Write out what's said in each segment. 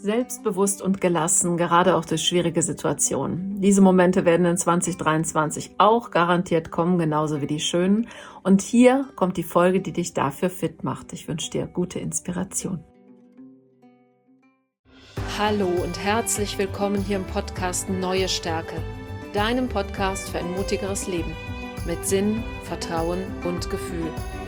Selbstbewusst und gelassen, gerade auch durch schwierige Situationen. Diese Momente werden in 2023 auch garantiert kommen, genauso wie die schönen. Und hier kommt die Folge, die dich dafür fit macht. Ich wünsche dir gute Inspiration. Hallo und herzlich willkommen hier im Podcast Neue Stärke, deinem Podcast für ein mutigeres Leben mit Sinn, Vertrauen und Gefühl.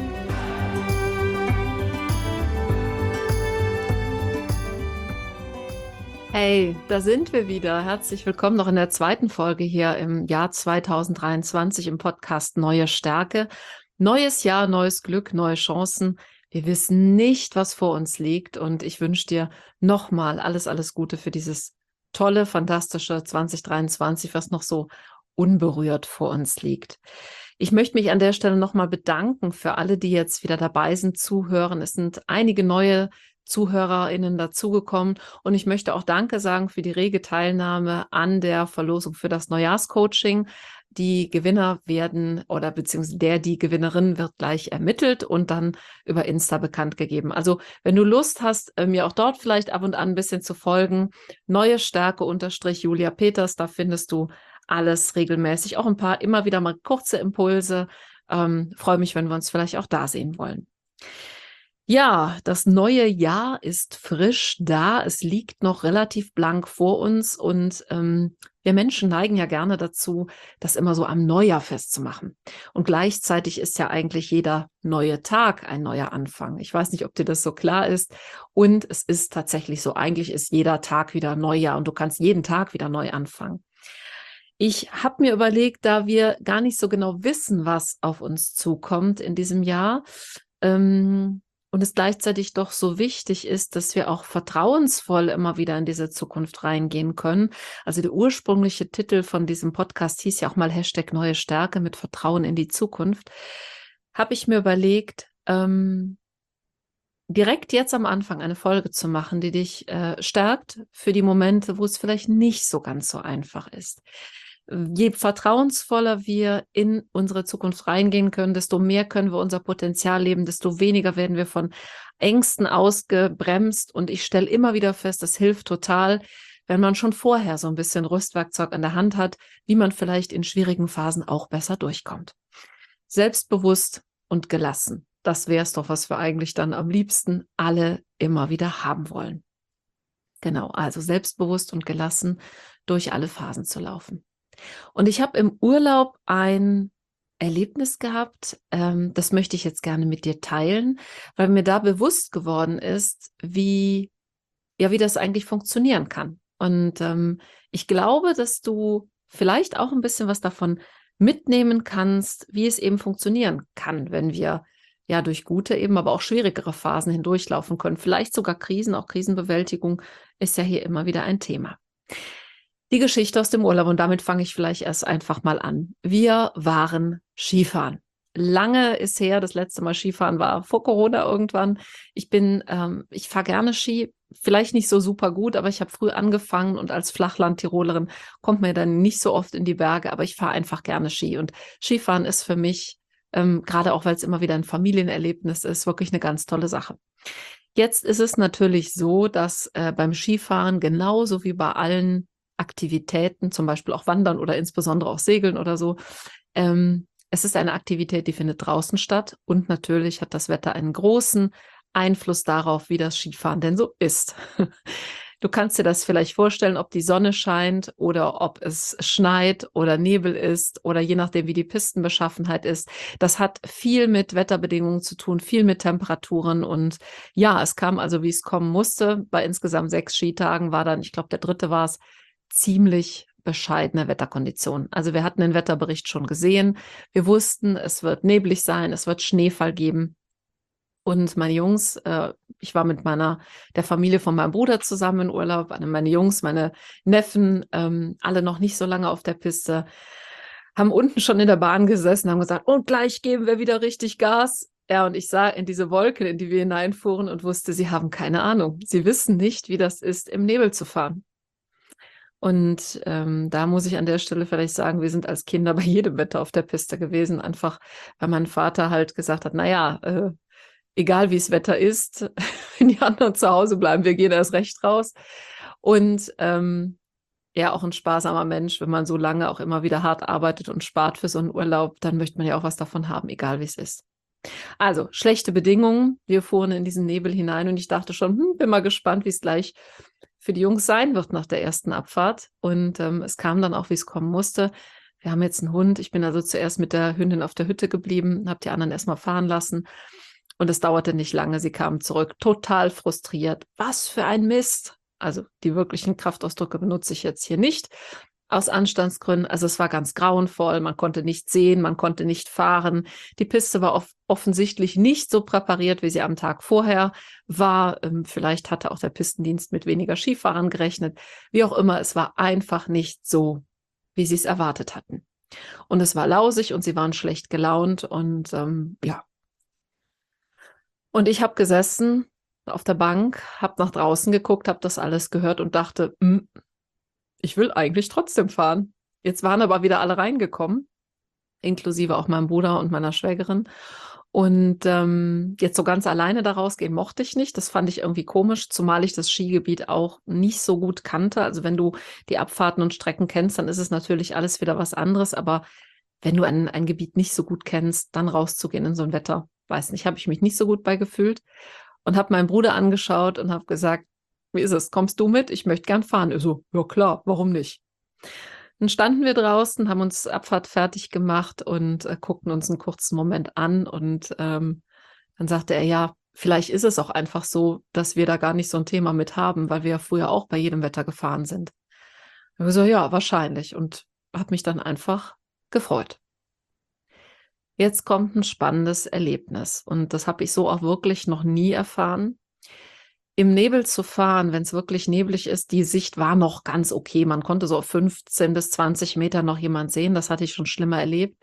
Hey, da sind wir wieder. Herzlich willkommen noch in der zweiten Folge hier im Jahr 2023 im Podcast Neue Stärke. Neues Jahr, neues Glück, neue Chancen. Wir wissen nicht, was vor uns liegt und ich wünsche dir nochmal alles Gute für dieses tolle, fantastische 2023, was noch so unberührt vor uns liegt. Ich möchte mich an der Stelle nochmal bedanken für alle, die jetzt wieder dabei sind, zuhören. Es sind einige neue ZuhörerInnen dazugekommen und ich möchte auch Danke sagen für die rege Teilnahme an der Verlosung für das Neujahrscoaching. Die Gewinner werden oder beziehungsweise die Gewinnerin wird gleich ermittelt und dann über Insta bekannt gegeben. Also wenn du Lust hast, mir auch dort vielleicht ab und an ein bisschen zu folgen, Neue Stärke _Julia Peters, da findest du alles regelmäßig, auch ein paar immer wieder mal kurze Impulse. Freue mich, wenn wir uns vielleicht auch da sehen wollen. Ja, das neue Jahr ist frisch da. Es liegt noch relativ blank vor uns und wir Menschen neigen ja gerne dazu, das immer so am Neujahr festzumachen. Und gleichzeitig ist ja eigentlich jeder neue Tag ein neuer Anfang. Ich weiß nicht, ob dir das so klar ist. Und es ist tatsächlich so, eigentlich ist jeder Tag wieder Neujahr und du kannst jeden Tag wieder neu anfangen. Ich habe mir überlegt, da wir gar nicht so genau wissen, was auf uns zukommt in diesem Jahr, und es gleichzeitig doch so wichtig ist, dass wir auch vertrauensvoll immer wieder in diese Zukunft reingehen können. Also der ursprüngliche Titel von diesem Podcast hieß ja auch mal #Neue Stärke mit Vertrauen in die Zukunft. Habe ich mir überlegt, direkt jetzt am Anfang eine Folge zu machen, die dich stärkt für die Momente, wo es vielleicht nicht so ganz so einfach ist. Je vertrauensvoller wir in unsere Zukunft reingehen können, desto mehr können wir unser Potenzial leben, desto weniger werden wir von Ängsten ausgebremst. Und ich stelle immer wieder fest, das hilft total, wenn man schon vorher so ein bisschen Rüstwerkzeug an der Hand hat, wie man vielleicht in schwierigen Phasen auch besser durchkommt. Selbstbewusst und gelassen. Das wäre es doch, was wir eigentlich dann am liebsten alle immer wieder haben wollen. Genau, also selbstbewusst und gelassen durch alle Phasen zu laufen. Und ich habe im Urlaub ein Erlebnis gehabt, das möchte ich jetzt gerne mit dir teilen, weil mir da bewusst geworden ist, wie das eigentlich funktionieren kann. Und ich glaube, dass du vielleicht auch ein bisschen was davon mitnehmen kannst, wie es eben funktionieren kann, wenn wir ja durch gute, eben aber auch schwierigere Phasen hindurchlaufen können. Vielleicht sogar Krisen, auch Krisenbewältigung ist ja hier immer wieder ein Thema. Die Geschichte aus dem Urlaub und damit fange ich vielleicht erst einfach mal an. Wir waren Skifahren. Lange ist her, das letzte Mal Skifahren war vor Corona irgendwann. Ich fahre gerne Ski, vielleicht nicht so super gut, aber ich habe früh angefangen und als Flachland-Tirolerin kommt man dann nicht so oft in die Berge, aber ich fahre einfach gerne Ski und Skifahren ist für mich, gerade auch weil es immer wieder ein Familienerlebnis ist, wirklich eine ganz tolle Sache. Jetzt ist es natürlich so, dass beim Skifahren genauso wie bei allen Aktivitäten, zum Beispiel auch Wandern oder insbesondere auch Segeln oder so. Es ist eine Aktivität, die findet draußen statt und natürlich hat das Wetter einen großen Einfluss darauf, wie das Skifahren denn so ist. Du kannst dir das vielleicht vorstellen, ob die Sonne scheint oder ob es schneit oder Nebel ist oder je nachdem, wie die Pistenbeschaffenheit ist. Das hat viel mit Wetterbedingungen zu tun, viel mit Temperaturen und ja, es kam also, wie es kommen musste. Bei insgesamt 6 Skitagen war dann, ich glaube, der dritte war es, ziemlich bescheidene Wetterkonditionen. Also wir hatten den Wetterbericht schon gesehen. Wir wussten, es wird neblig sein, es wird Schneefall geben. Und meine Jungs, ich war mit der Familie von meinem Bruder zusammen in Urlaub, meine Jungs, meine Neffen, alle noch nicht so lange auf der Piste, haben unten schon in der Bahn gesessen, haben gesagt, und gleich geben wir wieder richtig Gas. Ja, und ich sah in diese Wolken, in die wir hineinfuhren und wusste, sie haben keine Ahnung. Sie wissen nicht, wie das ist, im Nebel zu fahren. Und da muss ich an der Stelle vielleicht sagen, wir sind als Kinder bei jedem Wetter auf der Piste gewesen, einfach weil mein Vater halt gesagt hat, naja, egal wie das Wetter ist, wenn die anderen zu Hause bleiben, wir gehen erst recht raus. Und ja, auch ein sparsamer Mensch, wenn man so lange auch immer wieder hart arbeitet und spart für so einen Urlaub, dann möchte man ja auch was davon haben, egal wie es ist. Also, schlechte Bedingungen. Wir fuhren in diesen Nebel hinein und ich dachte schon, bin mal gespannt, wie es gleich für die Jungs sein wird nach der ersten Abfahrt. Und es kam dann auch, wie es kommen musste. Wir haben jetzt einen Hund. Ich bin also zuerst mit der Hündin auf der Hütte geblieben, habe die anderen erstmal fahren lassen. Und es dauerte nicht lange. Sie kamen zurück, total frustriert. Was für ein Mist! Also die wirklichen Kraftausdrücke benutze ich jetzt hier nicht. Aus Anstandsgründen, also es war ganz grauenvoll, man konnte nicht sehen, man konnte nicht fahren. Die Piste war offensichtlich nicht so präpariert, wie sie am Tag vorher war. Vielleicht hatte auch der Pistendienst mit weniger Skifahrern gerechnet. Wie auch immer, es war einfach nicht so, wie sie es erwartet hatten. Und es war lausig und sie waren schlecht gelaunt und ja. Und ich habe gesessen auf der Bank, habe nach draußen geguckt, habe das alles gehört und dachte, ich will eigentlich trotzdem fahren. Jetzt waren aber wieder alle reingekommen, inklusive auch meinem Bruder und meiner Schwägerin. Und jetzt so ganz alleine da rausgehen mochte ich nicht. Das fand ich irgendwie komisch, zumal ich das Skigebiet auch nicht so gut kannte. Also wenn du die Abfahrten und Strecken kennst, dann ist es natürlich alles wieder was anderes. Aber wenn du ein Gebiet nicht so gut kennst, dann rauszugehen in so ein Wetter, weiß nicht, habe ich mich nicht so gut bei gefühlt. Und habe meinen Bruder angeschaut und habe gesagt, wie ist es? Kommst du mit? Ich möchte gern fahren. Er so, ja klar, warum nicht? Dann standen wir draußen, haben uns Abfahrt fertig gemacht und guckten uns einen kurzen Moment an. Und dann sagte er, ja, vielleicht ist es auch einfach so, dass wir da gar nicht so ein Thema mit haben, weil wir ja früher auch bei jedem Wetter gefahren sind. Und wir so, ja, wahrscheinlich. Und habe mich dann einfach gefreut. Jetzt kommt ein spannendes Erlebnis. Und das habe ich so auch wirklich noch nie erfahren. Im Nebel zu fahren, wenn es wirklich neblig ist, die Sicht war noch ganz okay. Man konnte so auf 15 bis 20 Meter noch jemand sehen. Das hatte ich schon schlimmer erlebt.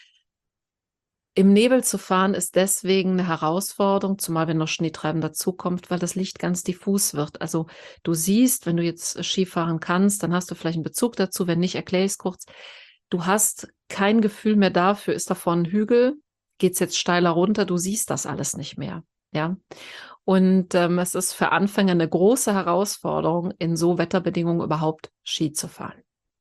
Im Nebel zu fahren ist deswegen eine Herausforderung, zumal wenn noch Schneetreiben dazukommt, weil das Licht ganz diffus wird. Also du siehst, wenn du jetzt Skifahren kannst, dann hast du vielleicht einen Bezug dazu. Wenn nicht, erkläre ich es kurz. Du hast kein Gefühl mehr dafür, ist da vorne ein Hügel, geht es jetzt steiler runter, du siehst das alles nicht mehr. Ja. Und es ist für Anfänger eine große Herausforderung, in so Wetterbedingungen überhaupt Ski zu fahren.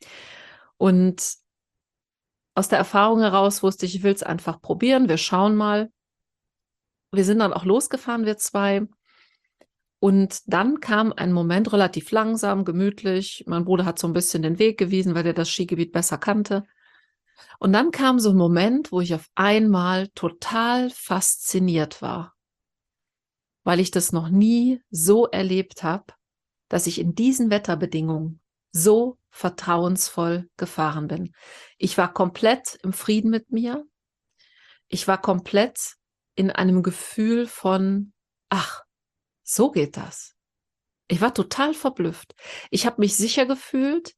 Und aus der Erfahrung heraus wusste ich will es einfach probieren, wir schauen mal. Wir sind dann auch losgefahren, wir zwei. Und dann kam ein Moment, relativ langsam, gemütlich. Mein Bruder hat so ein bisschen den Weg gewiesen, weil er das Skigebiet besser kannte. Und dann kam so ein Moment, wo ich auf einmal total fasziniert war, weil ich das noch nie so erlebt habe, dass ich in diesen Wetterbedingungen so vertrauensvoll gefahren bin. Ich war komplett im Frieden mit mir. Ich war komplett in einem Gefühl von, ach, so geht das. Ich war total verblüfft. Ich habe mich sicher gefühlt.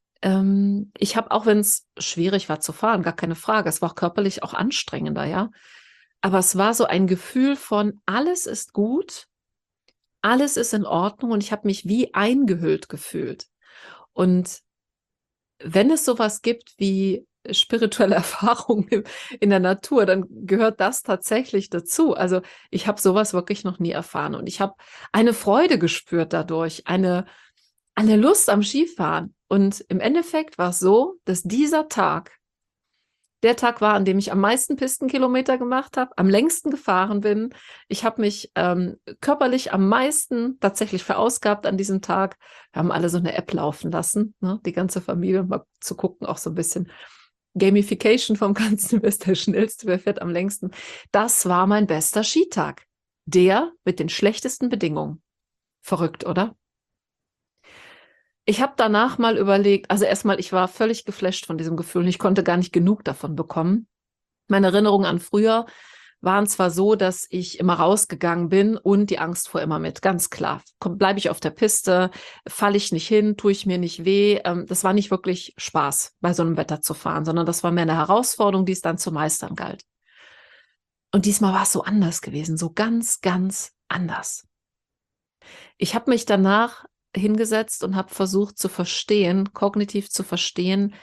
Ich habe, auch wenn es schwierig war zu fahren, gar keine Frage, es war auch körperlich auch anstrengender, ja. Aber es war so ein Gefühl von, alles ist gut, alles ist in Ordnung und ich habe mich wie eingehüllt gefühlt. Und wenn es sowas gibt wie spirituelle Erfahrungen in der Natur, dann gehört das tatsächlich dazu. Also ich habe sowas wirklich noch nie erfahren und ich habe eine Freude gespürt dadurch, eine Lust am Skifahren. Und im Endeffekt war es so, dass dieser Tag der Tag war, an dem ich am meisten Pistenkilometer gemacht habe, am längsten gefahren bin. Ich habe mich körperlich am meisten tatsächlich verausgabt an diesem Tag. Wir haben alle so eine App laufen lassen, ne? Die ganze Familie, mal zu gucken, auch so ein bisschen Gamification vom Ganzen, wer ist der Schnellste, wer fährt am längsten. Das war mein bester Skitag. Der mit den schlechtesten Bedingungen. Verrückt, oder? Ich habe danach mal überlegt, also erstmal, ich war völlig geflasht von diesem Gefühl und ich konnte gar nicht genug davon bekommen. Meine Erinnerungen an früher waren zwar so, dass ich immer rausgegangen bin und die Angst fuhr immer mit, ganz klar. Bleibe ich auf der Piste, falle ich nicht hin, tue ich mir nicht weh. Das war nicht wirklich Spaß, bei so einem Wetter zu fahren, sondern das war mehr eine Herausforderung, die es dann zu meistern galt. Und diesmal war es so anders gewesen, so ganz, ganz anders. Ich habe mich danach hingesetzt und habe versucht zu verstehen, kognitiv zu verstehen,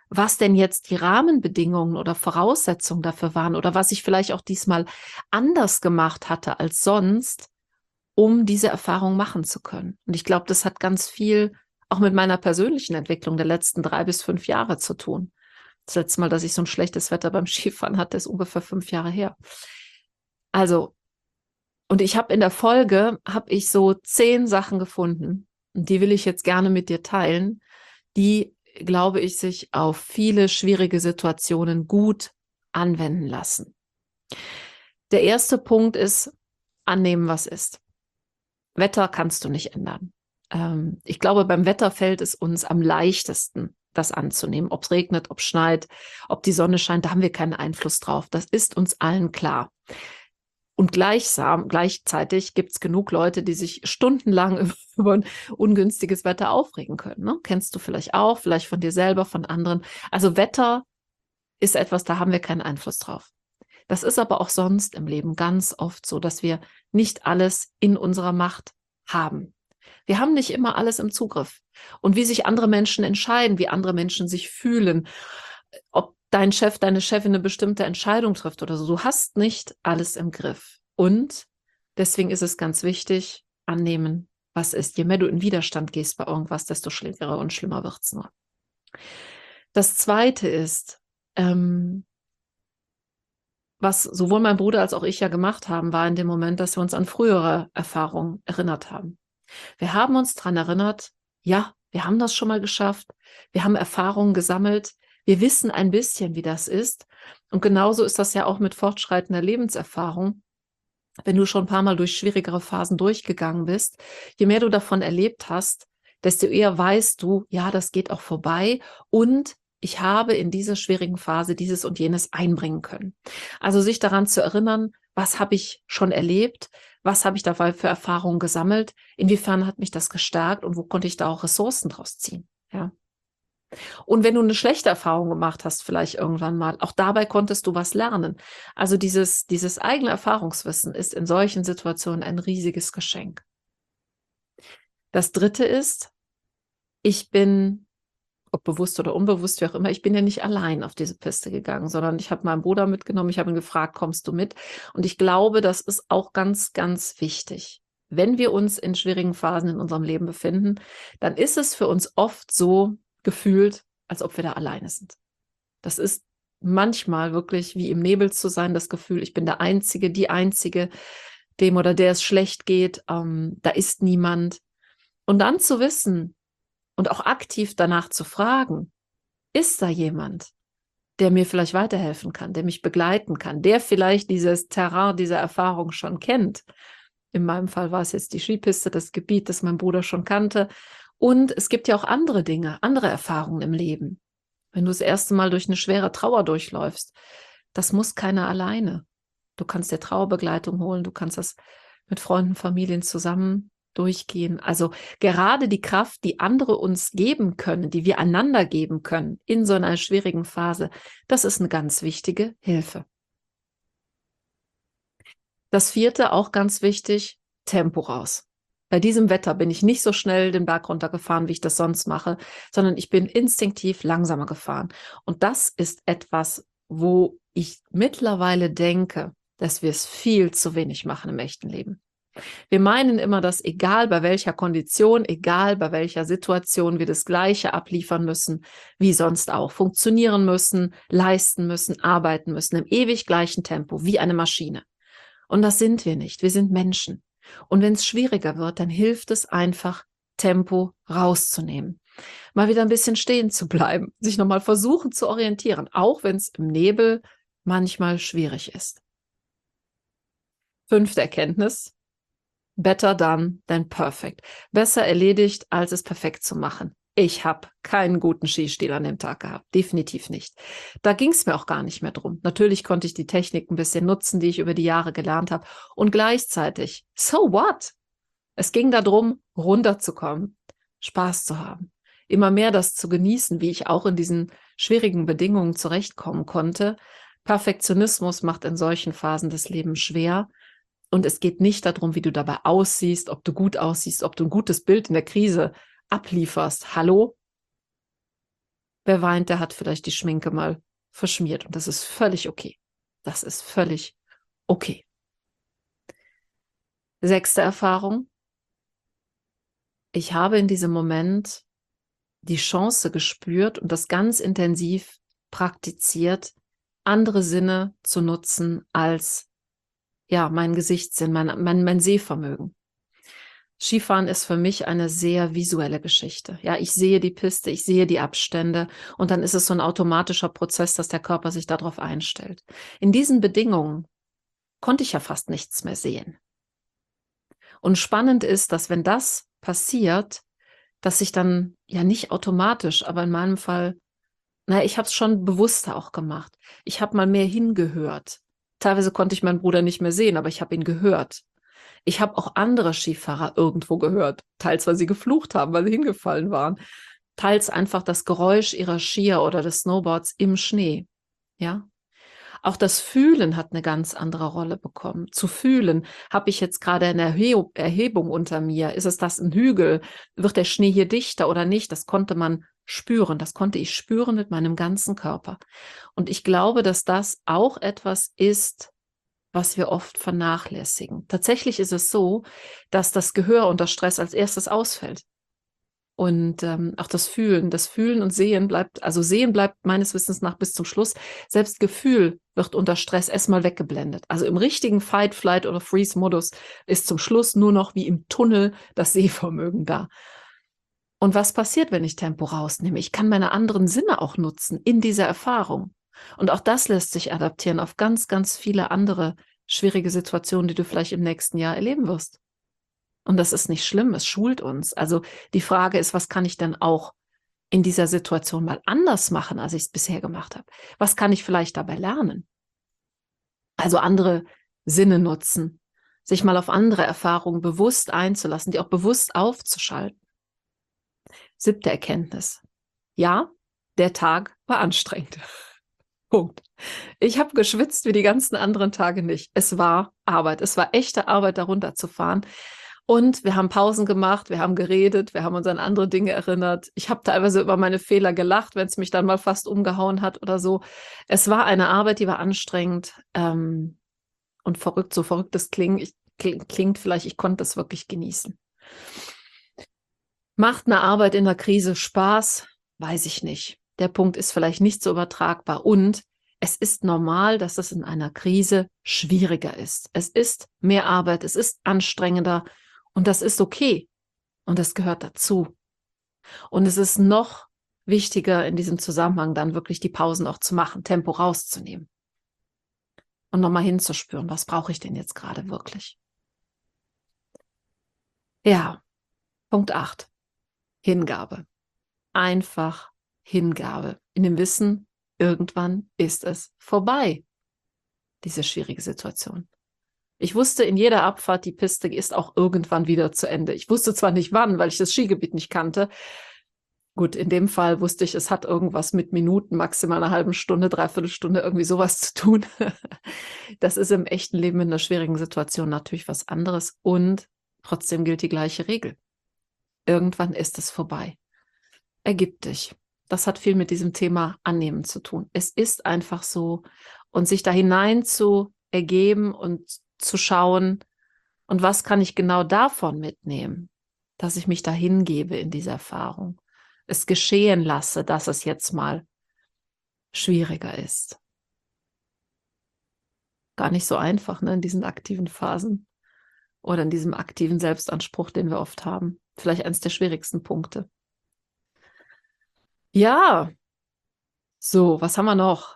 was denn jetzt die Rahmenbedingungen oder Voraussetzungen dafür waren oder was ich vielleicht auch diesmal anders gemacht hatte als sonst, um diese Erfahrung machen zu können. Und ich glaube, das hat ganz viel auch mit meiner persönlichen Entwicklung der letzten 3 bis 5 Jahre zu tun. Das letzte Mal, dass ich so ein schlechtes Wetter beim Skifahren hatte, ist ungefähr 5 Jahre her. Also, und ich habe in der Folge, habe ich so 10 Sachen gefunden, und die will ich jetzt gerne mit dir teilen, die, glaube ich, sich auf viele schwierige Situationen gut anwenden lassen. Der erste Punkt ist, annehmen, was ist. Wetter kannst du nicht ändern. Ich glaube, beim Wetter fällt es uns am leichtesten, das anzunehmen. Ob es regnet, ob es schneit, ob die Sonne scheint, da haben wir keinen Einfluss drauf. Das ist uns allen klar. Und gleichzeitig gibt es genug Leute, die sich stundenlang über ein ungünstiges Wetter aufregen können. Ne? Kennst du vielleicht auch, vielleicht von dir selber, von anderen. Also Wetter ist etwas, da haben wir keinen Einfluss drauf. Das ist aber auch sonst im Leben ganz oft so, dass wir nicht alles in unserer Macht haben. Wir haben nicht immer alles im Zugriff. Und wie sich andere Menschen entscheiden, wie andere Menschen sich fühlen, ob dein Chef, deine Chefin eine bestimmte Entscheidung trifft oder so, du hast nicht alles im Griff. Und deswegen ist es ganz wichtig, annehmen, was ist. Je mehr du in Widerstand gehst bei irgendwas, desto schwieriger und schlimmer wird es nur. Das Zweite ist, was sowohl mein Bruder als auch ich ja gemacht haben, war in dem Moment, dass wir uns an frühere Erfahrungen erinnert haben. Wir haben uns daran erinnert, ja, wir haben das schon mal geschafft, wir haben Erfahrungen gesammelt, wir wissen ein bisschen, wie das ist. Und genauso ist das ja auch mit fortschreitender Lebenserfahrung. Wenn du schon ein paar Mal durch schwierigere Phasen durchgegangen bist, je mehr du davon erlebt hast, desto eher weißt du, ja, das geht auch vorbei und ich habe in dieser schwierigen Phase dieses und jenes einbringen können. Also sich daran zu erinnern, was habe ich schon erlebt, was habe ich dabei für Erfahrungen gesammelt, inwiefern hat mich das gestärkt und wo konnte ich da auch Ressourcen draus ziehen. Ja. Und wenn du eine schlechte Erfahrung gemacht hast, vielleicht irgendwann mal, auch dabei konntest du was lernen. Also dieses eigene Erfahrungswissen ist in solchen Situationen ein riesiges Geschenk. Das Dritte ist, ich bin, ob bewusst oder unbewusst, wie auch immer, ich bin ja nicht allein auf diese Piste gegangen, sondern ich habe meinen Bruder mitgenommen, ich habe ihn gefragt, kommst du mit? Und ich glaube, das ist auch ganz, ganz wichtig. Wenn wir uns in schwierigen Phasen in unserem Leben befinden, dann ist es für uns oft so gefühlt, als ob wir da alleine sind. Das ist manchmal wirklich wie im Nebel zu sein, das Gefühl, ich bin der Einzige, die Einzige, dem oder der es schlecht geht, da ist niemand. Und dann zu wissen, und auch aktiv danach zu fragen, ist da jemand, der mir vielleicht weiterhelfen kann, der mich begleiten kann, der vielleicht dieses Terrain, diese Erfahrung schon kennt. In meinem Fall war es jetzt die Skipiste, das Gebiet, das mein Bruder schon kannte. Und es gibt ja auch andere Dinge, andere Erfahrungen im Leben. Wenn du das erste Mal durch eine schwere Trauer durchläufst, das muss keiner alleine. Du kannst dir Trauerbegleitung holen, du kannst das mit Freunden, Familien zusammen durchgehen. Also gerade die Kraft, die andere uns geben können, die wir einander geben können in so einer schwierigen Phase, das ist eine ganz wichtige Hilfe. Das vierte, auch ganz wichtig, Tempo raus. Bei diesem Wetter bin ich nicht so schnell den Berg runtergefahren, wie ich das sonst mache, sondern ich bin instinktiv langsamer gefahren. Und das ist etwas, wo ich mittlerweile denke, dass wir es viel zu wenig machen im echten Leben. Wir meinen immer, dass egal bei welcher Kondition, egal bei welcher Situation wir das Gleiche abliefern müssen, wie sonst auch, funktionieren müssen, leisten müssen, arbeiten müssen, im ewig gleichen Tempo, wie eine Maschine. Und das sind wir nicht. Wir sind Menschen. Und wenn es schwieriger wird, dann hilft es einfach, Tempo rauszunehmen. Mal wieder ein bisschen stehen zu bleiben, sich nochmal versuchen zu orientieren, auch wenn es im Nebel manchmal schwierig ist. 5. Erkenntnis: Better done than perfect. Besser erledigt, als es perfekt zu machen. Ich habe keinen guten Skistil an dem Tag gehabt, definitiv nicht. Da ging es mir auch gar nicht mehr drum. Natürlich konnte ich die Technik ein bisschen nutzen, die ich über die Jahre gelernt habe. Und gleichzeitig, so what? Es ging darum, runterzukommen, Spaß zu haben, immer mehr das zu genießen, wie ich auch in diesen schwierigen Bedingungen zurechtkommen konnte. Perfektionismus macht in solchen Phasen des Lebens schwer. Und es geht nicht darum, wie du dabei aussiehst, ob du gut aussiehst, ob du ein gutes Bild in der Krise ablieferst. Hallo? Wer weint, der hat vielleicht die Schminke mal verschmiert und das ist völlig okay. Das ist völlig okay. 6. Erfahrung. Ich habe in diesem Moment die Chance gespürt und das ganz intensiv praktiziert, andere Sinne zu nutzen als mein Gesichtssinn, mein Sehvermögen. Skifahren ist für mich eine sehr visuelle Geschichte. Ja, ich sehe die Piste, ich sehe die Abstände und dann ist es so ein automatischer Prozess, dass der Körper sich darauf einstellt. In diesen Bedingungen konnte ich ja fast nichts mehr sehen. Und spannend ist, dass wenn das passiert, dass ich dann nicht automatisch, aber in meinem Fall, ich habe es schon bewusster auch gemacht. Ich habe mal mehr hingehört. Teilweise konnte ich meinen Bruder nicht mehr sehen, aber ich habe ihn gehört. Ich habe auch andere Skifahrer irgendwo gehört, teils weil sie geflucht haben, weil sie hingefallen waren, teils einfach das Geräusch ihrer Skier oder des Snowboards im Schnee. Ja, auch das Fühlen hat eine ganz andere Rolle bekommen. Zu fühlen, habe ich jetzt gerade eine Erhebung unter mir? Ist es das ein Hügel? Wird der Schnee hier dichter oder nicht? Das konnte man spüren. Das konnte ich spüren mit meinem ganzen Körper. Und ich glaube, dass das auch etwas ist, was wir oft vernachlässigen. Tatsächlich ist es so, dass das Gehör unter Stress als erstes ausfällt. Und auch das Fühlen und Sehen bleibt, also Sehen bleibt meines Wissens nach bis zum Schluss. Selbst Gefühl wird unter Stress erstmal weggeblendet. Also im richtigen Fight, Flight oder Freeze-Modus ist zum Schluss nur noch wie im Tunnel das Sehvermögen da. Und was passiert, wenn ich Tempo rausnehme? Ich kann meine anderen Sinne auch nutzen in dieser Erfahrung. Und auch das lässt sich adaptieren auf ganz, ganz viele andere schwierige Situationen, die du vielleicht im nächsten Jahr erleben wirst. Und das ist nicht schlimm, es schult uns. Also die Frage ist, was kann ich denn auch in dieser Situation mal anders machen, als ich es bisher gemacht habe? Was kann ich vielleicht dabei lernen? Also andere Sinne nutzen, sich mal auf andere Erfahrungen bewusst einzulassen, die auch bewusst aufzuschalten. 7. Erkenntnis. Ja, der Tag war anstrengend. Punkt. Ich habe geschwitzt wie die ganzen anderen Tage nicht. Es war Arbeit. Es war echte Arbeit, da runterzufahren. Und wir haben Pausen gemacht, wir haben geredet, wir haben uns an andere Dinge erinnert. Ich habe teilweise über meine Fehler gelacht, wenn es mich dann mal fast umgehauen hat oder so. Es war eine Arbeit, die war anstrengend und verrückt, so verrückt es klingt vielleicht, ich konnte es wirklich genießen. Macht eine Arbeit in der Krise Spaß? Weiß ich nicht. Der Punkt ist vielleicht nicht so übertragbar und es ist normal, dass es in einer Krise schwieriger ist. Es ist mehr Arbeit, es ist anstrengender und das ist okay und das gehört dazu. Und es ist noch wichtiger in diesem Zusammenhang dann wirklich die Pausen auch zu machen, Tempo rauszunehmen und nochmal hinzuspüren, was brauche ich denn jetzt gerade wirklich? Ja, Punkt 8. Hingabe. Einfach Hingabe. In dem Wissen, irgendwann ist es vorbei, diese schwierige Situation. Ich wusste in jeder Abfahrt, die Piste ist auch irgendwann wieder zu Ende. Ich wusste zwar nicht wann, weil ich das Skigebiet nicht kannte. Gut, in dem Fall wusste ich, es hat irgendwas mit Minuten, maximal einer halben Stunde, Dreiviertelstunde, irgendwie sowas zu tun. Das ist im echten Leben in einer schwierigen Situation natürlich was anderes und trotzdem gilt die gleiche Regel. Irgendwann ist es vorbei. Ergib dich. Das hat viel mit diesem Thema Annehmen zu tun. Es ist einfach so und sich da hinein zu ergeben und zu schauen, und was kann ich genau davon mitnehmen, dass ich mich da hingebe in diese Erfahrung, es geschehen lasse, dass es jetzt mal schwieriger ist. Gar nicht so einfach, ne, in diesen aktiven Phasen oder in diesem aktiven Selbstanspruch, den wir oft haben. Vielleicht eines der schwierigsten Punkte. Ja, so, was haben wir noch?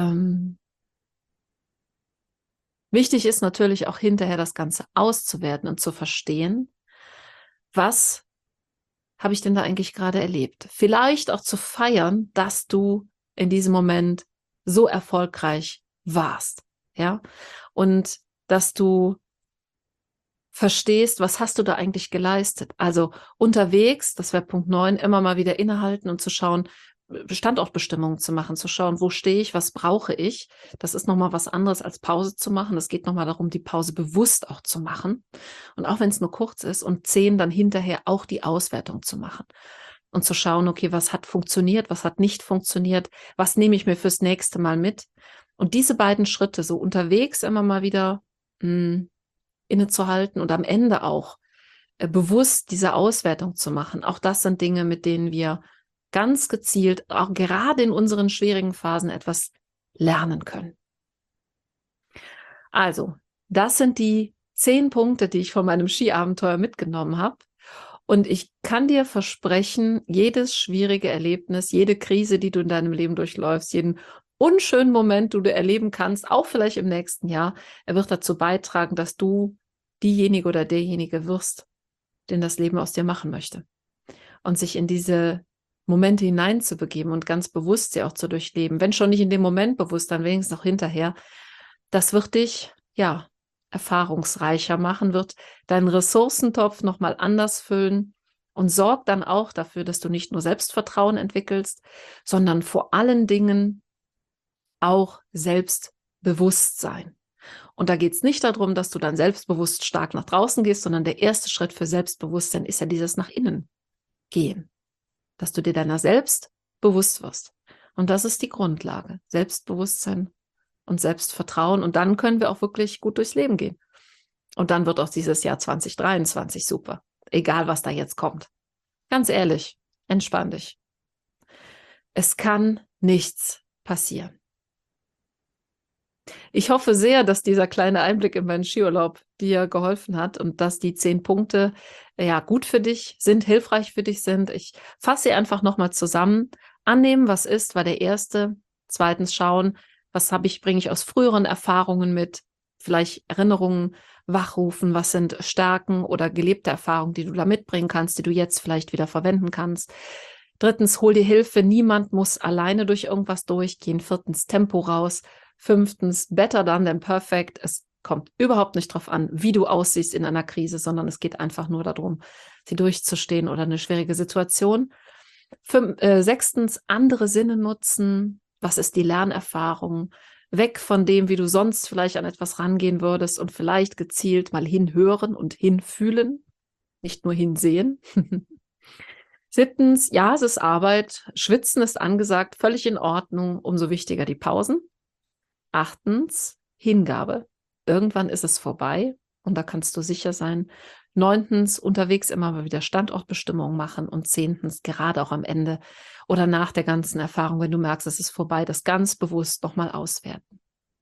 Wichtig ist natürlich auch hinterher das Ganze auszuwerten und zu verstehen, was habe ich denn da eigentlich gerade erlebt? Vielleicht auch zu feiern, dass du in diesem Moment so erfolgreich warst, ja? Und dass du verstehst, was hast du da eigentlich geleistet? Also unterwegs, das wäre Punkt 9, immer mal wieder innehalten und zu schauen, Standortbestimmungen zu machen, zu schauen, wo stehe ich, was brauche ich. Das ist nochmal was anderes als Pause zu machen. Es geht nochmal darum, die Pause bewusst auch zu machen. Und auch wenn es nur kurz ist und 10 dann hinterher auch die Auswertung zu machen. und zu schauen, okay, was hat funktioniert, was hat nicht funktioniert, was nehme ich mir fürs nächste Mal mit. Und diese beiden Schritte so unterwegs immer mal wieder innezuhalten und am Ende auch bewusst diese Auswertung zu machen. Auch das sind Dinge, mit denen wir ganz gezielt, auch gerade in unseren schwierigen Phasen, etwas lernen können. Also, das sind die 10 Punkte, die ich von meinem Skiabenteuer mitgenommen habe. Und ich kann dir versprechen, jedes schwierige Erlebnis, jede Krise, die du in deinem Leben durchläufst, jeden unschönen Moment, den du erleben kannst, auch vielleicht im nächsten Jahr, er wird dazu beitragen, dass du diejenige oder derjenige wirst, den das Leben aus dir machen möchte. Und sich in diese Momente hineinzubegeben und ganz bewusst sie auch zu durchleben. Wenn schon nicht in dem Moment bewusst, dann wenigstens noch hinterher. Das wird dich, ja, erfahrungsreicher machen, wird deinen Ressourcentopf nochmal anders füllen und sorgt dann auch dafür, dass du nicht nur Selbstvertrauen entwickelst, sondern vor allen Dingen auch Selbstbewusstsein. Und da geht es nicht darum, dass du dann selbstbewusst stark nach draußen gehst, sondern der erste Schritt für Selbstbewusstsein ist ja dieses nach innen gehen, dass du dir deiner selbst bewusst wirst. Und das ist die Grundlage, Selbstbewusstsein und Selbstvertrauen. Und dann können wir auch wirklich gut durchs Leben gehen. Und dann wird auch dieses Jahr 2023 super. Egal, was da jetzt kommt. Ganz ehrlich, entspann dich. Es kann nichts passieren. Ich hoffe sehr, dass dieser kleine Einblick in meinen Skiurlaub dir geholfen hat und dass die 10 Punkte ja gut für dich sind, hilfreich für dich sind. Ich fasse sie einfach nochmal zusammen. Annehmen, was ist, war der erste. Zweitens schauen, was bringe ich aus früheren Erfahrungen mit, vielleicht Erinnerungen wachrufen, was sind Stärken oder gelebte Erfahrungen, die du da mitbringen kannst, die du jetzt vielleicht wieder verwenden kannst. Drittens, hol dir Hilfe, niemand muss alleine durch irgendwas durchgehen. Viertens, Tempo raus. Fünftens, better done than perfect. Es kommt überhaupt nicht darauf an, wie du aussiehst in einer Krise, sondern es geht einfach nur darum, sie durchzustehen oder eine schwierige Situation. Sechstens, andere Sinne nutzen. Was ist die Lernerfahrung? Weg von dem, wie du sonst vielleicht an etwas rangehen würdest und vielleicht gezielt mal hinhören und hinfühlen, nicht nur hinsehen. Siebtens, ja, es ist Arbeit. Schwitzen ist angesagt, völlig in Ordnung. Umso wichtiger die Pausen. Achtens, Hingabe. Irgendwann ist es vorbei und da kannst du sicher sein. Neuntens, unterwegs immer mal wieder Standortbestimmungen machen. Und zehntens, gerade auch am Ende oder nach der ganzen Erfahrung, wenn du merkst, es ist vorbei, das ganz bewusst nochmal auswerten.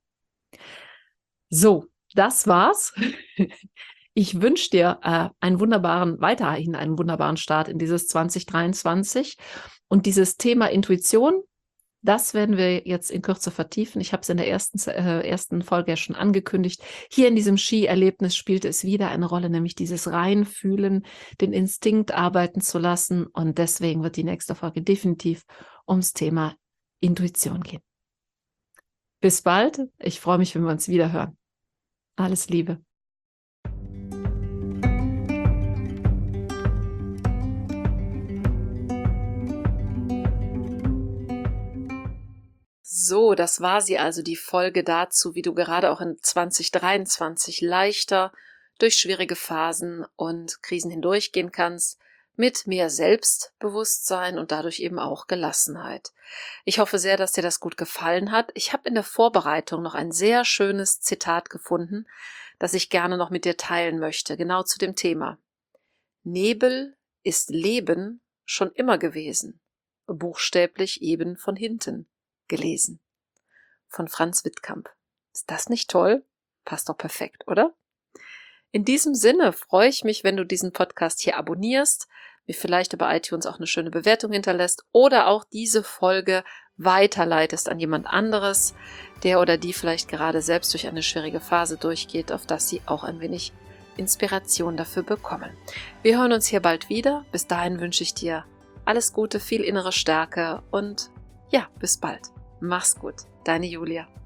So, das war's. Ich wünsche dir weiterhin einen wunderbaren Start in dieses 2023. Und dieses Thema Intuition, das werden wir jetzt in Kürze vertiefen. Ich habe es in der ersten Folge ja schon angekündigt. Hier in diesem Ski-Erlebnis spielte es wieder eine Rolle, nämlich dieses Reinfühlen, den Instinkt arbeiten zu lassen. Und deswegen wird die nächste Folge definitiv ums Thema Intuition gehen. Bis bald. Ich freue mich, wenn wir uns wieder hören. Alles Liebe. So, das war sie also, die Folge dazu, wie du gerade auch in 2023 leichter durch schwierige Phasen und Krisen hindurchgehen kannst, mit mehr Selbstbewusstsein und dadurch eben auch Gelassenheit. Ich hoffe sehr, dass dir das gut gefallen hat. Ich habe in der Vorbereitung noch ein sehr schönes Zitat gefunden, das ich gerne noch mit dir teilen möchte, genau zu dem Thema. Nebel ist Leben schon immer gewesen, buchstäblich eben von hinten gelesen. Von Franz Wittkamp. Ist das nicht toll? Passt doch perfekt, oder? In diesem Sinne freue ich mich, wenn du diesen Podcast hier abonnierst, mir vielleicht über iTunes auch eine schöne Bewertung hinterlässt oder auch diese Folge weiterleitest an jemand anderes, der oder die vielleicht gerade selbst durch eine schwierige Phase durchgeht, auf das sie auch ein wenig Inspiration dafür bekommen. Wir hören uns hier bald wieder. Bis dahin wünsche ich dir alles Gute, viel innere Stärke und ja, bis bald. Mach's gut, deine Julia.